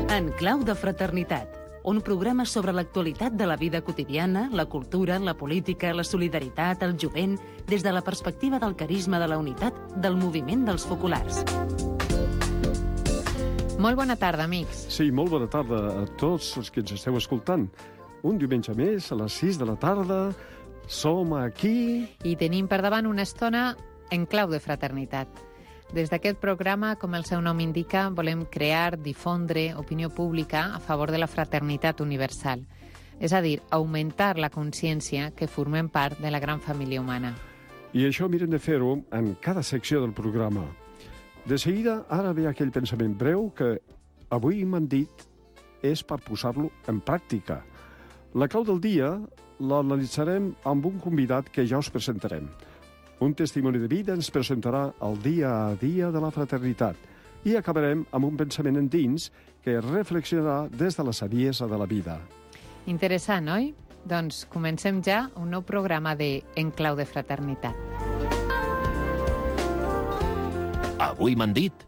En clau de fraternitat, un programa sobre l'actualitat de la vida quotidiana, la cultura, la política, la solidaritat, el jovent, des de la perspectiva del carisma de la unitat del moviment dels focolars. Molt bona tarda, amics. Sí, molt bona tarda a tots els que ens esteu escoltant. Un diumenge més, a les 6 de la tarda, som aquí... I tenim per davant una estona en clau de fraternitat. Des d'aquest programa, com el seu nom indica, volem crear, difondre opinió pública a favor de la fraternitat universal. És a dir, augmentar la consciència que formem part de la gran família humana. I això mirem de fer-ho en cada secció del programa. De seguida, ara ve aquell pensament breu que avui m'han dit és per posar-lo en pràctica. La clau del dia l'analitzarem amb un convidat que ja us presentarem. Un testimoni de vida ens presentarà el dia a dia de la fraternitat i acabarem amb un pensament endins que reflexionarà des de la saviesa de la vida. Interessant, oi? Doncs comencem ja un nou programa de En clau de fraternitat. Avui m'han dit.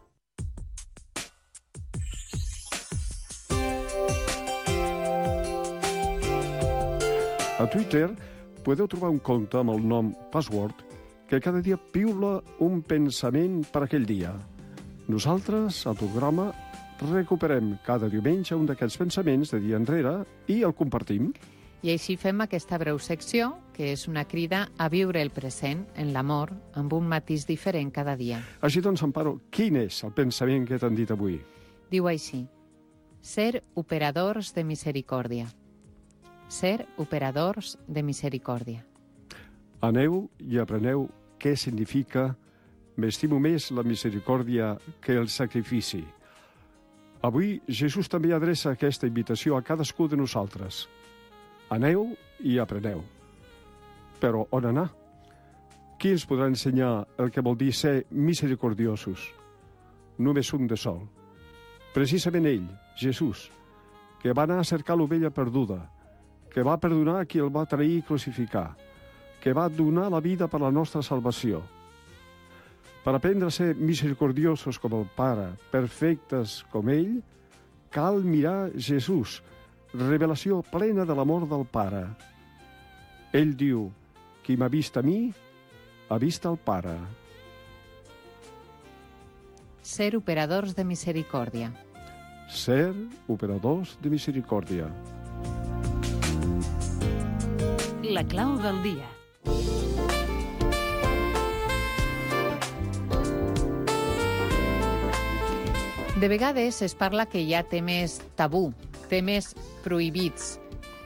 A Twitter podeu trobar un compte amb el nom Password que cada dia piula un pensament per aquell dia. Nosaltres, al programa, recuperem cada diumenge un d'aquests pensaments de dia enrere i el compartim. I així fem aquesta breu secció, que és una crida a viure el present en l'amor amb un matís diferent cada dia. Així doncs, Amparo, quin és el pensament que t'han dit avui? Diu així: ser operadors de misericòrdia. Ser operadors de misericòrdia. Aneu i apreneu què significa m'estimo més la misericòrdia que el sacrifici. Avui Jesús també adreça aquesta invitació a cadascú de nosaltres. Aneu i apreneu. Però on anar? Qui ens podrà ensenyar el que vol dir ser misericordiosos? Només un de sol. Precisament ell, Jesús, que va anar a cercar l'ovella perduda, que va perdonar a qui el va trair i crucificar, que va donar la vida per la nostra salvació. Per aprendre a ser misericordiosos com el Pare, perfectes com ell, cal mirar Jesús, revelació plena de l'amor del Pare. Ell diu, qui m'ha vist a mi, ha vist el Pare. Ser operadors de misericòrdia. Ser operadors de misericòrdia. La clau del dia. De vegades es parla que hi ha temes tabú, temes prohibits,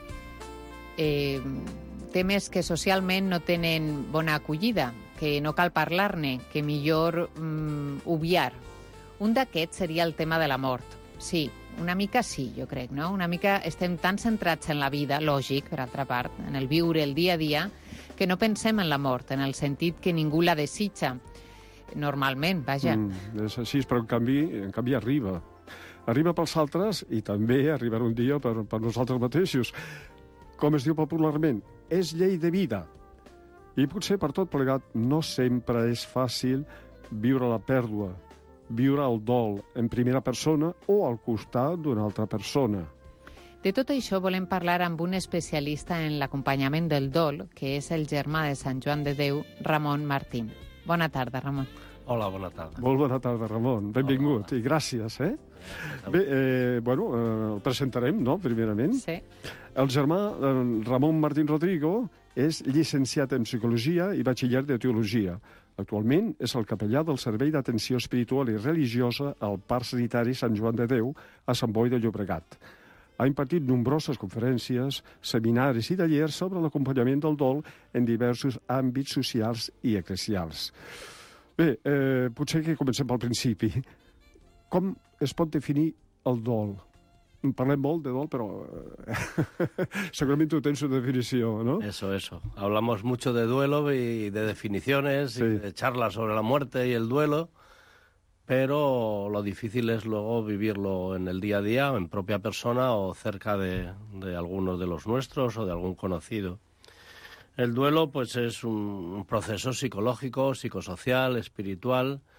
temes que socialment no tenen bona acollida, que no cal parlar-ne, que millor obviar. Un d'aquests seria el tema de la mort. Sí, una mica sí, jo crec, no? Una mica estem tan centrats en la vida, lògic, per altra part, en el viure el dia a dia, que no pensem en la mort, en el sentit que ningú la desitja. Normalment, vaja. És així, però en canvi arriba. Arriba pels altres i també arribarà un dia per nosaltres mateixos. Com es diu popularment, és llei de vida. I potser per tot plegat no sempre és fàcil viure la pèrdua, viure el dol en primera persona o al costat d'una altra persona. De tot això volem parlar amb un especialista en l'acompanyament del dol, que és el germà de Sant Joan de Déu, Ramon Martín. Bona tarda, Ramon. Hola, bona tarda. Molt bona tarda, Ramon. Benvingut. I gràcies, Bé, el presentarem, no?, primerament. Sí. El germà, Ramon Martín Rodrigo, és llicenciat en Psicologia i batxiller de Teologia. Actualment és el capellà del Servei d'Atenció Espiritual i Religiosa al Parc Sanitari Sant Joan de Déu a Sant Boi de Llobregat. Ha impartit nombroses conferències, seminaris i tallers sobre l'acompanyament del dol en diversos àmbits socials i eclesials. Bé, potser que comencem pel principi. Com es pot definir el dol? Parlem molt de dol, però segurament tu tens una definició, ¿no? Eso. Hablamos mucho de duelo y de definiciones, sí, y de charlas sobre la muerte y el duelo, pero lo difícil es luego vivirlo en el día a día, en propia persona o cerca de algunos de los nuestros o de algún conocido. El duelo, pues, es un proceso psicológico, psicosocial, espiritual,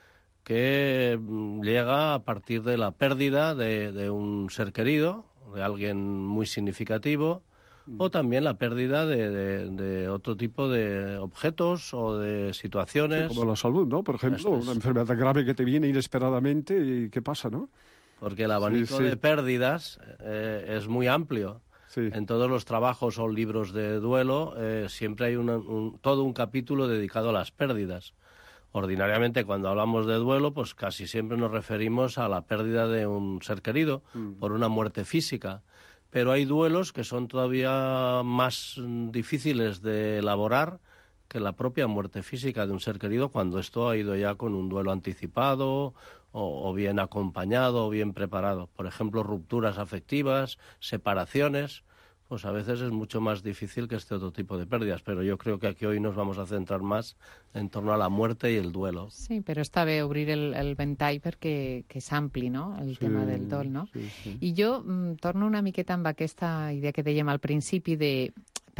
que llega a partir de la pérdida de un ser querido, de alguien muy significativo, o también la pérdida de otro tipo de objetos o de situaciones. Sí, como la salud, ¿no? Por ejemplo, una enfermedad grave que te viene inesperadamente y ¿qué pasa, no? Porque el abanico de pérdidas es muy amplio. Sí. En todos los trabajos o libros de duelo siempre hay todo un capítulo dedicado a las pérdidas. Ordinariamente, cuando hablamos de duelo, pues casi siempre nos referimos a la pérdida de un ser querido por una muerte física. Pero hay duelos que son todavía más difíciles de elaborar que la propia muerte física de un ser querido, cuando esto ha ido ya con un duelo anticipado o bien acompañado o bien preparado. Por ejemplo, rupturas afectivas, separaciones. Pues a veces es mucho más difícil que este otro tipo de pérdidas, pero yo creo que aquí hoy nos vamos a centrar más en torno a la muerte y el duelo. Sí, però està bé obrir el ventall perquè és ampli, no?, el tema del dol, no? Sí. I jo torno una miqueta amb aquesta idea que dèiem al principi de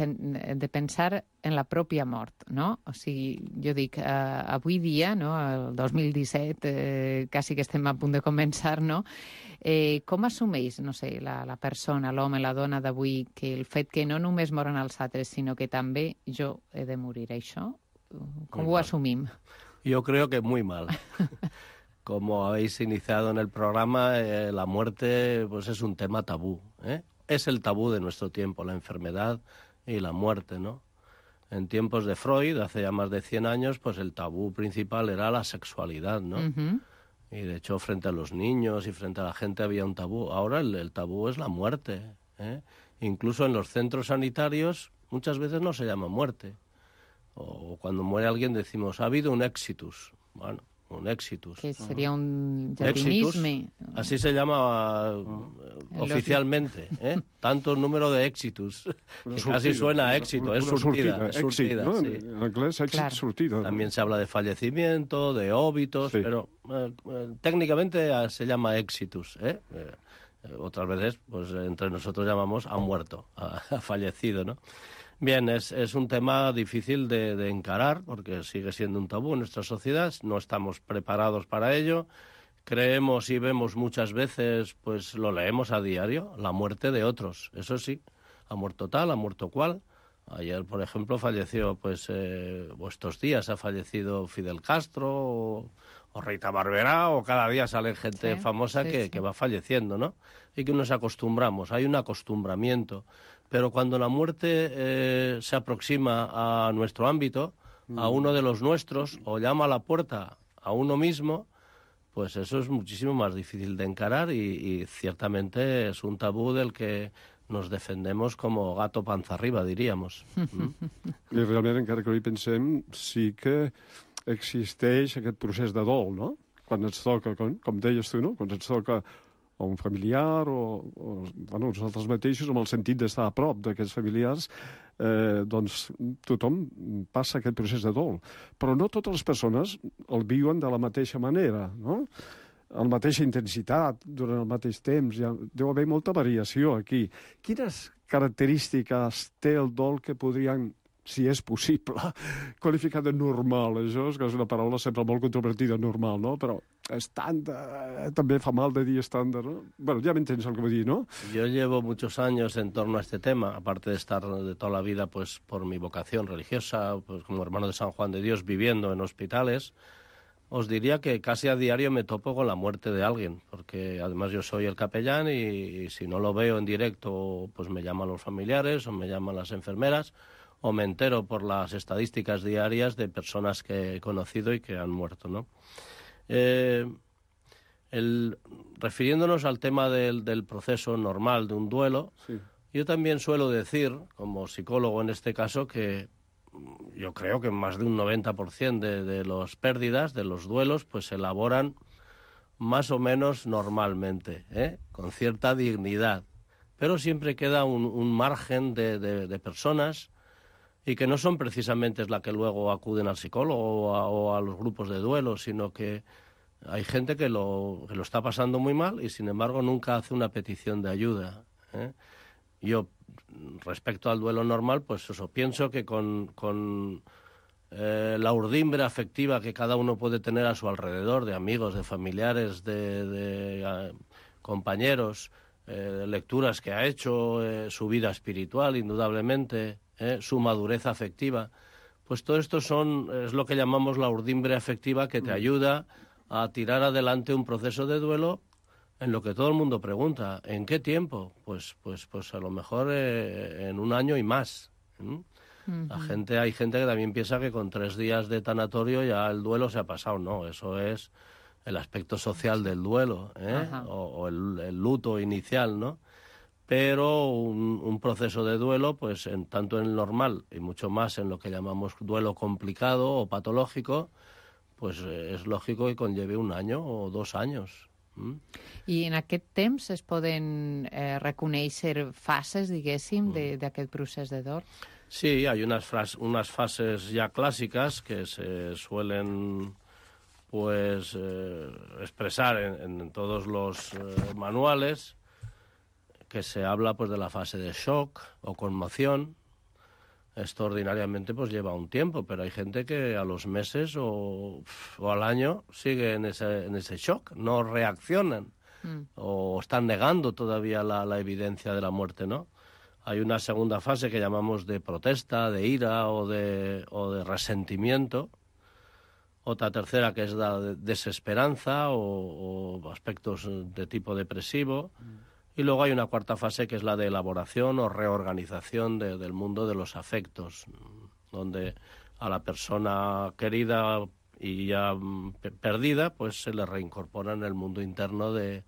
pensar en la pròpia mort, no? O sigui, jo dic, avui dia, no?, el 2017, quasi que estem a punt de començar, no?, com assumeix, no sé, la persona, l'home, la dona d'avui, que el fet que no només moren els altres, sinó que també jo he de morir, això? Com ho assumim? Yo creo que muy mal. Como habéis iniciado en el programa, la muerte pues es un tema tabú, ¿eh? Es el tabú de nuestro tiempo, la enfermedad y la muerte, ¿no? En tiempos de Freud, hace ya más de 100 años, pues el tabú principal era la sexualidad, ¿no? Y de hecho, frente a los niños y frente a la gente había un tabú. Ahora el tabú es la muerte, ¿eh? Incluso en los centros sanitarios muchas veces no se llama muerte. O cuando muere alguien decimos, ha habido un exitus. Bueno, un exitus. Que sería un llatinisme. Así se llama oficialmente, ¿eh? Tanto número de exitus. Que casi suena a éxito, es surtida. Exit, ¿no? Sí. En inglés, exit, claro. Surtida. También se habla de fallecimiento, de óbitos, sí. Pero técnicamente se llama exitus, ¿eh? Otras veces, pues entre nosotros llamamos ha muerto, ha fallecido, ¿no? Bien, es un tema difícil de encarar porque sigue siendo un tabú en nuestra sociedad, no estamos preparados para ello, creemos y vemos muchas veces, pues lo leemos a diario, la muerte de otros, eso sí, ha muerto tal, ha muerto cual. Ayer, por ejemplo, falleció, pues, o estos días ha fallecido Fidel Castro o Rita Barberá, o cada día sale gente famosa que va falleciendo, ¿no? Y que nos acostumbramos, hay un acostumbramiento. Pero cuando la muerte se aproxima a nuestro ámbito, a uno de los nuestros, o llama a la puerta a uno mismo, pues eso es muchísimo más difícil de encarar y ciertamente es un tabú del que nos defendemos como gato panza arriba, diríamos. I realment, encara que ho hi pensem, sí que existeix aquest procés de dol, no? Quan ens toca, com deies tu, no? Quan ens toca o un familiar o bueno, nosaltres mateixos, amb el sentit d'estar a prop d'aquests familiars, doncs tothom passa aquest procés de dol. Però no totes les persones el viuen de la mateixa manera, no? A la mateixa intensitat, durant el mateix temps. Deu haver molta variació aquí. Quines característiques té el dol que podrien, si és possible, qualificar de normal? Això és una paraula sempre molt controvertida, normal, no? Però estàndard, també fa mal de dir estàndard, ¿no? Bueno, ya me entiendes lo que voy a decir, ¿no? Yo llevo muchos años en torno a este tema, aparte de estar de toda la vida, pues, por mi vocación religiosa, pues, como hermano de San Juan de Dios, viviendo en hospitales. Os diría que casi a diario me topo con la muerte de alguien, porque además yo soy el capellán y si no lo veo en directo, pues me llaman los familiares o me llaman las enfermeras, o me entero por las estadísticas diarias de personas que he conocido y que han muerto, ¿no? Refiriéndonos al tema del proceso normal de un duelo, sí. Yo también suelo decir, como psicólogo en este caso, que yo creo que más de un 90% de las pérdidas, de los duelos, pues se elaboran más o menos normalmente, con cierta dignidad. Pero siempre queda un margen de personas y que no son precisamente las que luego acuden al psicólogo o a los grupos de duelo, sino que hay gente que lo está pasando muy mal y, sin embargo, nunca hace una petición de ayuda. Yo, respecto al duelo normal, pues eso, pienso que con la urdimbre afectiva que cada uno puede tener a su alrededor, de amigos, de familiares, de compañeros, lecturas que ha hecho, su vida espiritual, indudablemente, su madurez afectiva. Pues todo esto es lo que llamamos la urdimbre afectiva, que te ayuda a tirar adelante un proceso de duelo en lo que todo el mundo pregunta. ¿En qué tiempo? Pues a lo mejor en un año y más. Hay gente que también piensa que con 3 días de tanatorio ya el duelo se ha pasado. No, eso es el aspecto social del duelo, o el luto inicial, ¿no? Pero un proceso de duelo, pues tanto en el normal y mucho más en lo que llamamos duelo complicado o patológico, pues és lògic que conlleve 1 any o 2 anys. I en aquest temps es poden reconèixer fases, diguéssim, d'aquest procés de dol? Sí, hay unas fases ya clásicas que se suelen pues expresar en todos los manuales, que se habla pues de la fase de shock o conmoción. Esto ordinariamente pues lleva un tiempo, pero hay gente que a los meses o al año sigue en ese shock, no reaccionan o están negando todavía la evidencia de la muerte, ¿no? Hay una segunda fase que llamamos de protesta, de ira o de resentimiento. Otra tercera que es la desesperanza o aspectos de tipo depresivo. Y luego hay una cuarta fase que es la de elaboración o reorganización del mundo de los afectos, donde a la persona querida y ya perdida pues se le reincorpora en el mundo interno de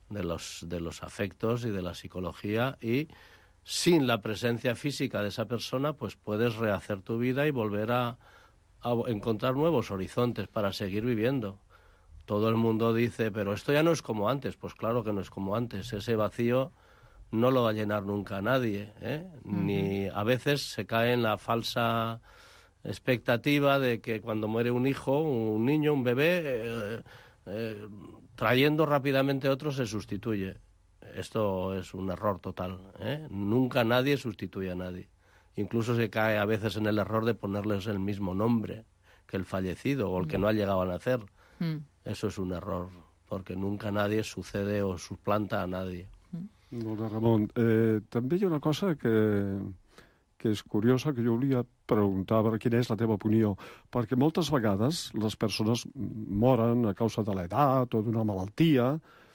los afectos y de la psicología, y sin la presencia física de esa persona pues puedes rehacer tu vida y volver a encontrar nuevos horizontes para seguir viviendo. Todo el mundo dice, pero esto ya no es como antes. Pues claro que no es como antes. Ese vacío no lo va a llenar nunca nadie, Ni a veces se cae en la falsa expectativa de que cuando muere un hijo, un niño, un bebé, trayendo rápidamente a otro se sustituye. Esto es un error total, Nunca nadie sustituye a nadie. Incluso se cae a veces en el error de ponerles el mismo nombre que el fallecido o el que no ha llegado a nacer. Eso es un error, porque nunca nadie sucede o suplanta a nadie. Molt bé, Ramon. També hi ha una cosa que és curiosa, que jo volia preguntar quina és la teva opinió, perquè moltes vegades les persones moren a causa de l'edat o d'una malaltia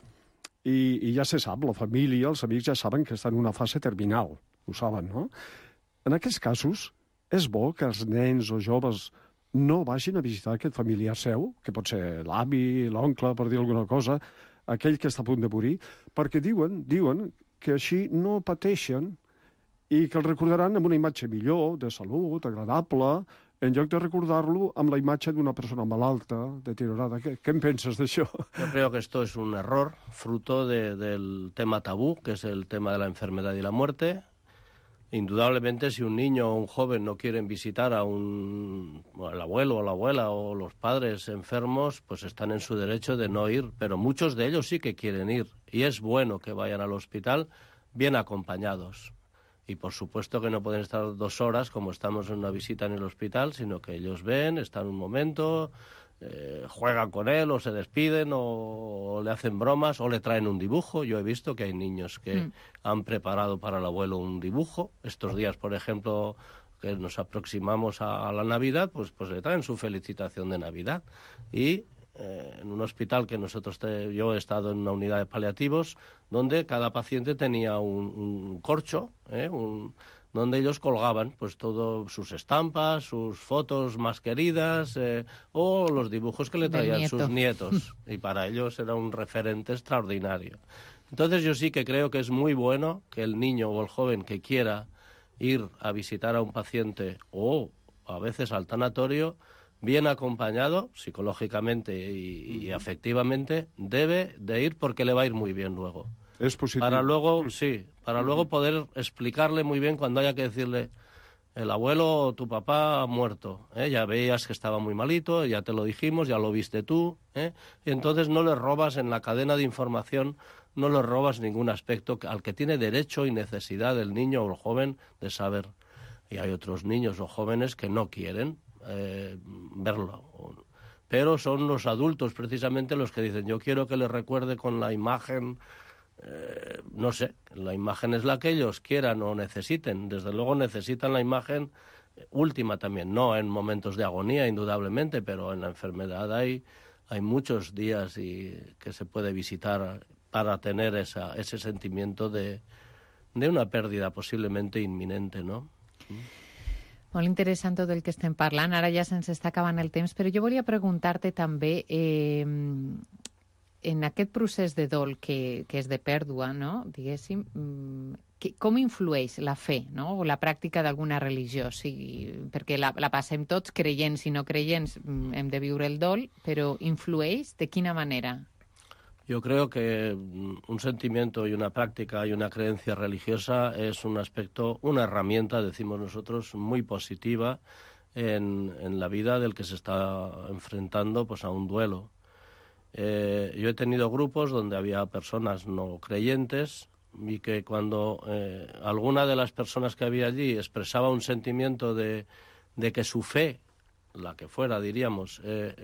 i ja se sap, la família, els amics ja saben que estan en una fase terminal, ho saben, no? En aquests casos, és bo que els nens o joves no vagin a visitar aquest familiar seu, que pot ser l'avi, l'oncle, per dir alguna cosa, aquell que està a punt de morir, perquè diuen que així no pateixen i que el recordaran amb una imatge millor, de salut, agradable, en lloc de recordar-lo amb la imatge d'una persona malalta, deteriorada. ¿Qué en penses d'això? Yo creo que esto es un error, fruto del tema tabú, que es el tema de la enfermedad y la muerte. Indudablemente, si un niño o un joven no quieren visitar al abuelo o la abuela o los padres enfermos, pues están en su derecho de no ir, pero muchos de ellos sí que quieren ir, y es bueno que vayan al hospital bien acompañados. Y por supuesto que no pueden estar 2 horas como estamos en una visita en el hospital, sino que ellos ven, están un momento, juegan con él o se despiden o le hacen bromas o le traen un dibujo. Yo he visto que hay niños que han preparado para el abuelo un dibujo. Estos días, por ejemplo, que nos aproximamos a la Navidad, pues le traen su felicitación de Navidad. Y en un hospital que yo he estado en una unidad de paliativos, donde cada paciente tenía un corcho, donde ellos colgaban pues todas sus estampas, sus fotos más queridas o los dibujos que le traían sus nietos. Y para ellos era un referente extraordinario. Entonces yo sí que creo que es muy bueno que el niño o el joven que quiera ir a visitar a un paciente o a veces al tanatorio, bien acompañado psicológicamente y afectivamente, debe de ir porque le va a ir muy bien luego. Es positivo. Para luego poder explicarle muy bien cuando haya que decirle, el abuelo o tu papá ha muerto, ya veías que estaba muy malito, ya te lo dijimos, ya lo viste tú, y entonces no le robas en la cadena de información, no le robas ningún aspecto al que tiene derecho y necesidad el niño o el joven de saber. Y hay otros niños o jóvenes que no quieren. verlo. Pero son los adultos precisamente los que dicen, yo quiero que les recuerde con la imagen, no sé, la imagen es la que ellos quieran o necesiten. Desde luego necesitan la imagen última también, no en momentos de agonía, indudablemente, pero en la enfermedad hay muchos días que se puede visitar para tener ese sentimiento de una pérdida posiblemente inminente, no? Molt interessant tot el que estem parlant. Ara ja se'ns està acabant el temps, però jo volia preguntar-te també en aquest procés de dol que és de pèrdua, no? Diguéssim, com influeix la fe, no? O la pràctica d'alguna religió? O sigui, perquè la passem tots, creients i no creients, hem de viure el dol, però influeix de quina manera? Yo creo que un sentimiento y una práctica y una creencia religiosa es un aspecto, una herramienta, decimos nosotros, muy positiva en la vida del que se está enfrentando pues, a un duelo. Yo he tenido grupos donde había personas no creyentes y que cuando alguna de las personas que había allí expresaba un sentimiento de que su fe, la que fuera, diríamos,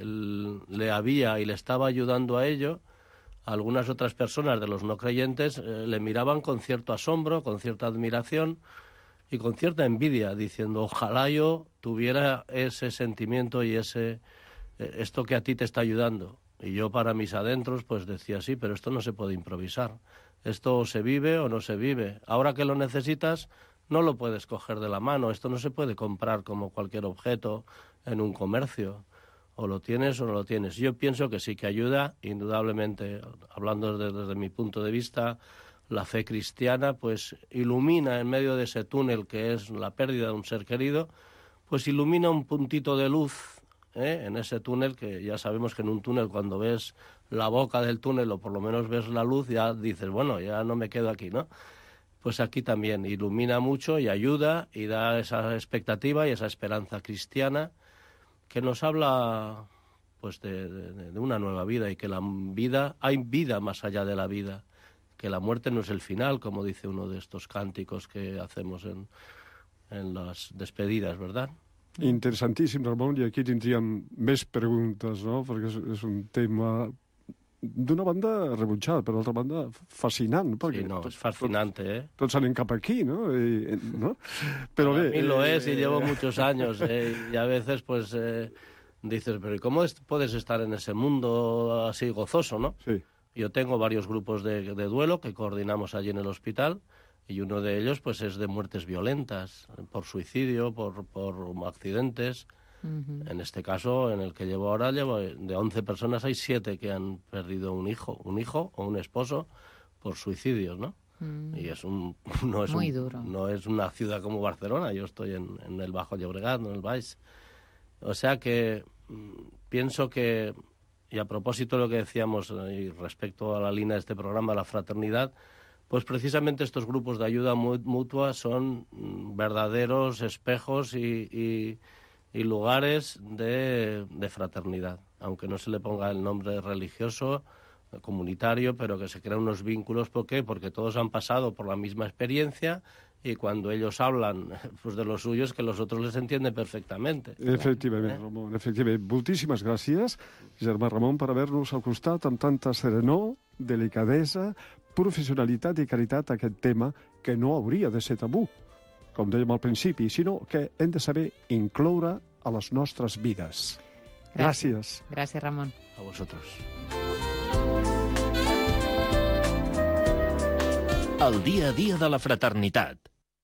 le había y le estaba ayudando a ello, algunas otras personas de los no creyentes le miraban con cierto asombro, con cierta admiración y con cierta envidia, diciendo, ojalá yo tuviera ese sentimiento y esto que a ti te está ayudando. Y yo para mis adentros pues decía, sí, pero esto no se puede improvisar. Esto o se vive o no se vive. Ahora que lo necesitas, no lo puedes coger de la mano. Esto no se puede comprar como cualquier objeto en un comercio. O lo tienes o no lo tienes. Yo pienso que sí que ayuda, indudablemente, hablando desde mi punto de vista, la fe cristiana pues ilumina en medio de ese túnel que es la pérdida de un ser querido, pues ilumina un puntito de luz en ese túnel, que ya sabemos que en un túnel cuando ves la boca del túnel o por lo menos ves la luz ya dices, bueno, ya no me quedo aquí, ¿no? Pues aquí también ilumina mucho y ayuda y da esa expectativa y esa esperanza cristiana que nos habla pues de una nueva vida y que la vida, hay vida más allá de la vida, que la muerte no es el final, como dice uno de estos cánticos que hacemos en las despedidas, ¿verdad? Interessantíssim, Ramon, i aquí tindríem més preguntes, no? Perquè és un tema d'una banda rebutjat, per l'altra banda fascinant. Sí, no, es fascinante, Tots anem cap aquí, ¿no? ¿no? Pero a mí lo es y llevo muchos años, y a veces pues dices, pero ¿cómo puedes estar en ese mundo así gozoso, no? Sí. Yo tengo varios grupos de duelo que coordinamos allí en el hospital y uno de ellos pues es de muertes violentas, por suicidio, por accidentes. En este caso, en el que llevo ahora, de 11 personas hay 7 que han perdido un hijo o un esposo por suicidios, ¿no? Y no es muy duro. No es una ciudad como Barcelona, yo estoy en el Bajo Llobregat, no en el Baix. O sea que pienso que, y a propósito de lo que decíamos y respecto a la línea de este programa, la fraternidad, pues precisamente estos grupos de ayuda mutua son verdaderos espejos y lugares de fraternidad, aunque no se le ponga el nombre religioso, comunitario, pero que se crean unos vínculos. ¿Por qué? Porque todos han pasado por la misma experiencia y cuando ellos hablan pues, de los suyos, que los otros les entienden perfectamente. Efectivament, Ramon, efectivament. Moltíssimes gràcies, germà Ramon, per haver-nos al costat amb tanta serenor, delicadesa, professionalitat i caritat a aquest tema que no hauria de ser tabú, com dèiem al principi, sinó que hem de saber incloure a les nostres vides. Gràcies. Gràcies, Ramon. A vosotros. El dia a dia de la fraternitat.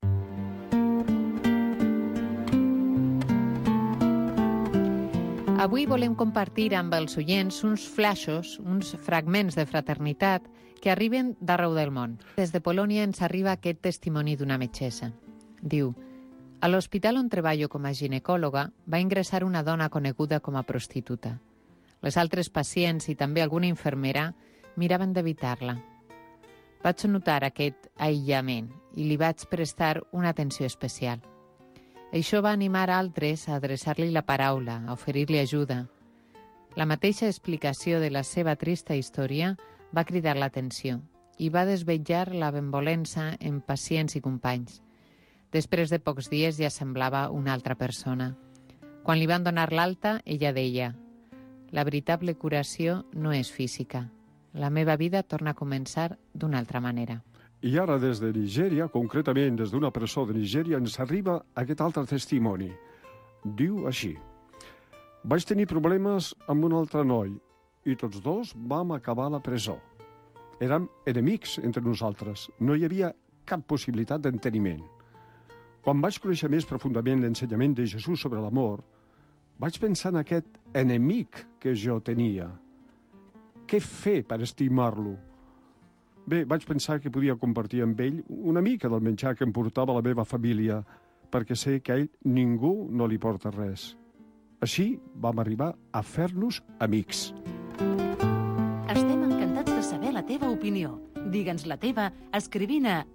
Avui volem compartir amb els oients uns flaixos, uns fragments de fraternitat que arriben d'arreu del món. Des de Polònia ens arriba aquest testimoni d'una metgessa. Diu, a l'hospital on treballo com a ginecòloga va ingressar una dona coneguda com a prostituta. Les altres pacients i també alguna infermera miraven d'evitar-la. Vaig notar aquest aïllament i li vaig prestar una atenció especial. Això va animar altres a adreçar-li la paraula, a oferir-li ajuda. La mateixa explicació de la seva trista història va cridar l'atenció i va desvetllar la benvolença en pacients i companys. Després de pocs dies ja semblava una altra persona. Quan li van donar l'alta, ella deia: la veritable curació no és física. La meva vida torna a començar d'una altra manera. I ara des de Nigèria, concretament des d'una presó de Nigèria, ens arriba aquest altre testimoni. Diu així: vaig tenir problemes amb un altre noi i tots dos vam acabar a la presó. Érem enemics entre nosaltres, no hi havia cap possibilitat d'enteniment. Quan vaig conèixer més profundament l'ensenyament de Jesús sobre l'amor, vaig pensar en aquest enemic que jo tenia. Què fer per estimar-lo? Bé, vaig pensar que podia compartir amb ell una mica del menjar que em portava la meva família, perquè sé que a ell ningú no li porta res. Així vam arribar a fer-nos amics. Estem encantats de saber la teva opinió. Digue'ns la teva escrivint a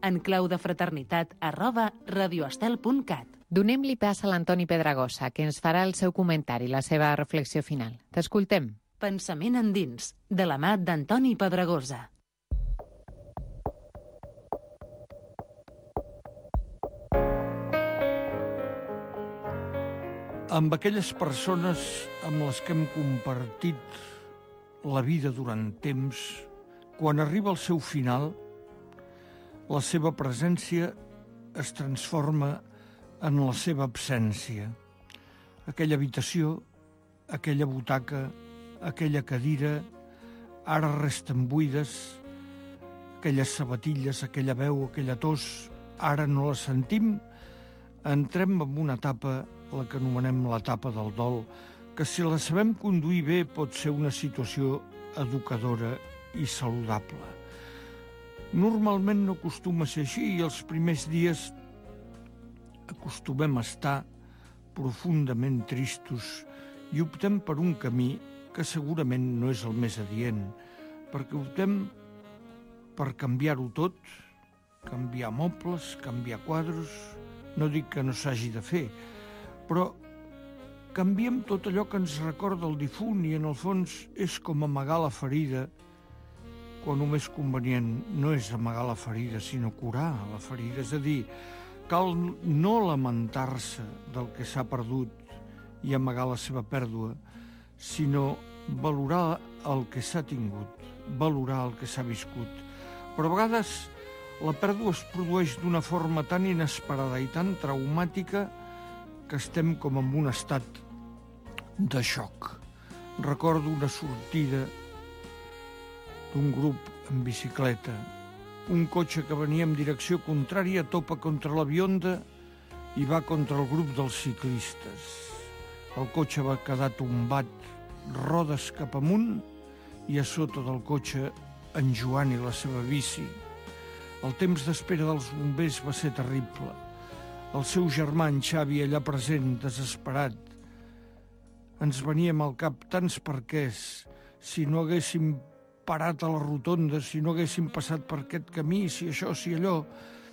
enclaudefraternitat@radioestel.cat. Donem-li pas a l'Antoni Pedragosa, que ens farà el seu comentari, la seva reflexió final. T'escoltem. Pensament endins, de la mà d'Antoni Pedragosa. Amb aquelles persones amb les que hem compartit la vida durant temps, quan arriba el seu final, la seva presència es transforma en la seva absència. Aquella habitació, aquella butaca, aquella cadira, ara resten buides, aquelles sabatilles, aquella veu, aquella tos, ara no la sentim. Entrem en una etapa, la que anomenem l'etapa del dol, que si la sabem conduir bé pot ser una situació educadora i saludable. Normalment no acostuma a ser així i els primers dies acostumem a estar profundament tristos i optem per un camí que segurament no és el més adient, perquè optem per canviar-ho tot, canviar mobles, canviar quadres. No dic que no s'hagi de fer, però canviem tot allò que ens recorda el difunt i en el fons és com amagar la ferida, quan el més convenient no és amagar la ferida, sinó curar la ferida. És a dir, cal no lamentar-se del que s'ha perdut i amagar la seva pèrdua, sinó valorar el que s'ha tingut, valorar el que s'ha viscut. Però a vegades la pèrdua es produeix d'una forma tan inesperada i tan traumàtica que estem com en un estat de xoc. Recordo una sortida d'un grup en bicicleta. Un cotxe que venia en direcció contrària topa contra la Bionda i va contra el grup dels ciclistes. El cotxe va quedar tombat, rodes cap amunt, i a sota del cotxe en Joan i la seva bici. El temps d'espera dels bombers va ser terrible. El seu germà, en Xavi, allà present, desesperat. Ens veníem al cap tants perquès. Si no haguéssim parat a la rotonda, si no haguéssim passat per aquest camí, si això, si allò.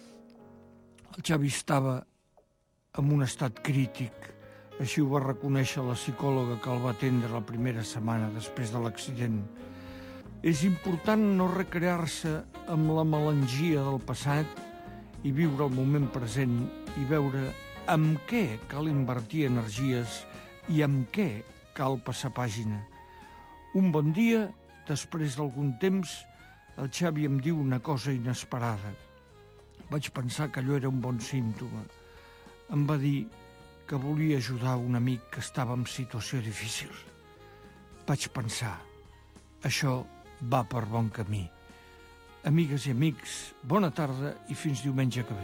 El Xavi estava en un estat crític. Així ho va reconèixer la psicòloga que el va atendre la primera setmana després de l'accident. És important no recrear-se amb la melangia del passat i viure el moment present i veure amb què cal invertir energies i amb què cal passar pàgina. Un bon dia, després d'algun temps, el Xavi em diu una cosa inesperada. Vaig pensar que allò era un bon símptoma. Em va dir que volia ajudar un amic que estava en situació difícil. Vaig pensar, això va per bon camí. Amigues i amics, bona tarda i fins diumenge que ve.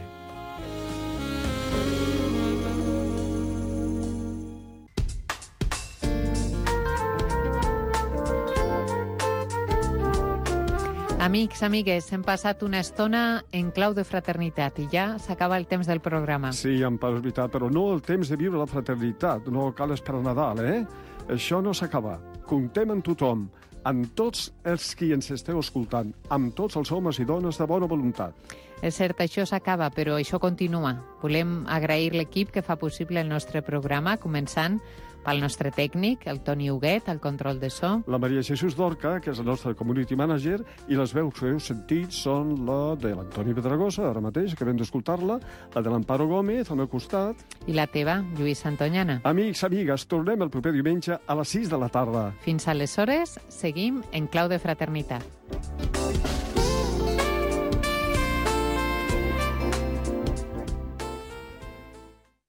Amics, amigues, hem passat una estona en clau de fraternitat i ja s'acaba el temps del programa. Sí, en part és veritat, però no el temps de viure la fraternitat. No cal esperar Nadal, Això no s'acaba. Comptem amb tothom, amb tots els qui ens esteu escoltant, amb tots els homes i dones de bona voluntat. És cert, això s'acaba, però això continua. Volem agrair l'equip que fa possible el nostre programa, començant pel nostre tècnic, el Toni Huguet, el control de so. La Maria Jesús Dorca, que és la nostra community manager, i les veus que heu sentit són la de l'Antoni Pedragosa, ara mateix, que vam d'escoltar-la, la de l'Amparo Gómez, al meu costat. I la teva, Lluís Santonyana. Amics, amigues, tornem el proper diumenge a les 6 de la tarda. Fins aleshores, seguim en clau de fraternitat.